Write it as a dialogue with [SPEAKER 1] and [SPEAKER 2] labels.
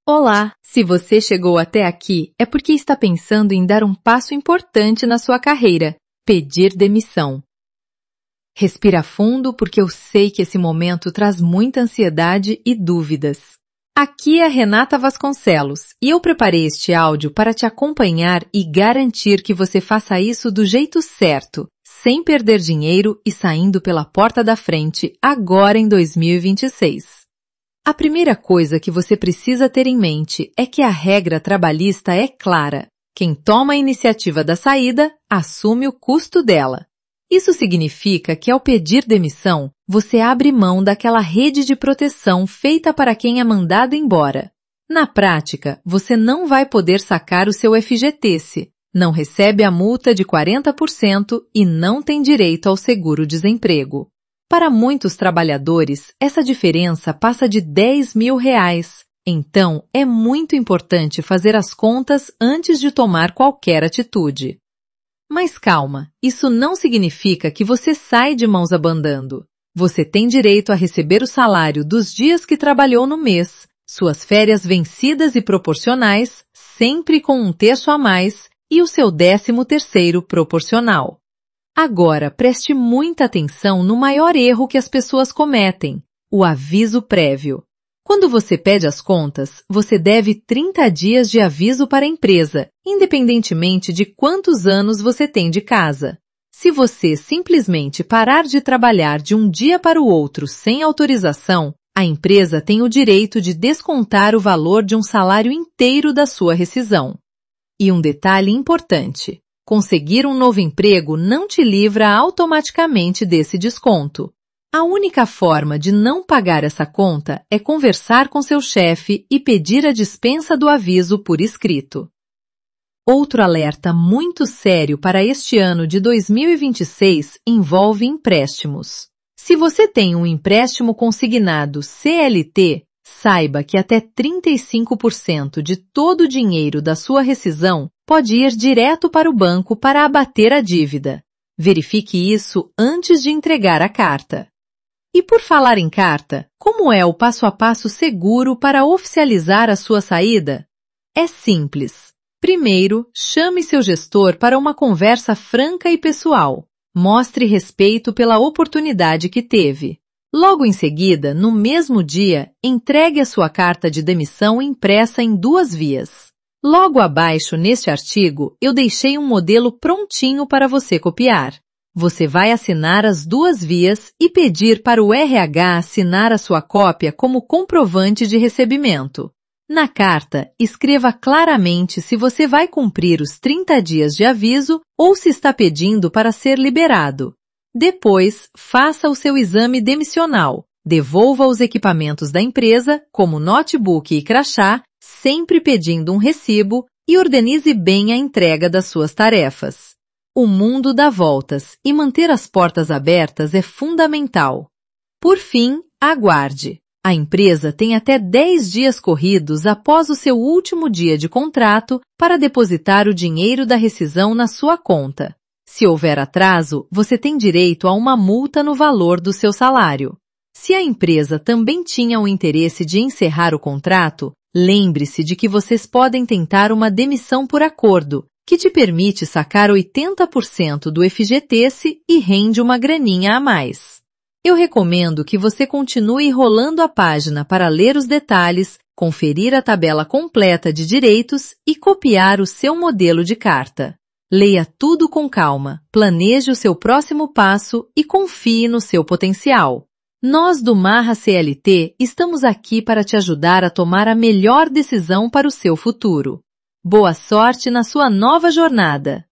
[SPEAKER 1] Olá! Se você chegou até aqui, é porque está pensando em dar um passo importante na sua carreira, pedir demissão. Respira fundo porque eu sei que esse momento traz muita ansiedade e dúvidas. Aqui é a Renata Vasconcelos e eu preparei este áudio para te acompanhar e garantir que você faça isso do jeito certo, sem perder dinheiro e saindo pela porta da frente agora em 2026. A primeira coisa que você precisa ter em mente é que a regra trabalhista é clara. Quem toma a iniciativa da saída, assume o custo dela. Isso significa que ao pedir demissão, você abre mão daquela rede de proteção feita para quem é mandado embora. Na prática, você não vai poder sacar o seu FGTS, não recebe a multa de 40% e não tem direito ao seguro-desemprego. Para muitos trabalhadores, essa diferença passa de R$10 mil. Então, é muito importante fazer as contas antes de tomar qualquer atitude. Mas calma, isso não significa que você sai de mãos abanando. Você tem direito a receber o salário dos dias que trabalhou no mês, suas férias vencidas e proporcionais, sempre com 1/3 a mais, e o seu 13º proporcional. Agora, preste muita atenção no maior erro que as pessoas cometem, o aviso prévio. Quando você pede as contas, você deve 30 dias de aviso para a empresa, independentemente de quantos anos você tem de casa. Se você simplesmente parar de trabalhar de um dia para o outro sem autorização, a empresa tem o direito de descontar o valor de um salário inteiro da sua rescisão. E um detalhe importante. Conseguir um novo emprego não te livra automaticamente desse desconto. A única forma de não pagar essa conta é conversar com seu chefe e pedir a dispensa do aviso por escrito. Outro alerta muito sério para este ano de 2026 envolve empréstimos. Se você tem um empréstimo consignado CLT, saiba que até 35% de todo o dinheiro da sua rescisão pode ir direto para o banco para abater a dívida. Verifique isso antes de entregar a carta. E por falar em carta, como é o passo a passo seguro para oficializar a sua saída? É simples. Primeiro, chame seu gestor para uma conversa franca e pessoal. Mostre respeito pela oportunidade que teve. Logo em seguida, no mesmo dia, entregue a sua carta de demissão impressa em 2 vias. Logo abaixo neste artigo, eu deixei um modelo prontinho para você copiar. Você vai assinar as 2 vias e pedir para o RH assinar a sua cópia como comprovante de recebimento. Na carta, escreva claramente se você vai cumprir os 30 dias de aviso ou se está pedindo para ser liberado. Depois, faça o seu exame demissional. Devolva os equipamentos da empresa, como notebook e crachá, sempre pedindo um recibo e organize bem a entrega das suas tarefas. O mundo dá voltas e manter as portas abertas é fundamental. Por fim, aguarde. A empresa tem até 10 dias corridos após o seu último dia de contrato para depositar o dinheiro da rescisão na sua conta. Se houver atraso, você tem direito a uma multa no valor do seu salário. Se a empresa também tinha o interesse de encerrar o contrato, lembre-se de que vocês podem tentar uma demissão por acordo, que te permite sacar 80% do FGTS e rende uma graninha a mais. Eu recomendo que você continue rolando a página para ler os detalhes, conferir a tabela completa de direitos e copiar o seu modelo de carta. Leia tudo com calma, planeje o seu próximo passo e confie no seu potencial. Nós do Marra CLT estamos aqui para te ajudar a tomar a melhor decisão para o seu futuro. Boa sorte na sua nova jornada!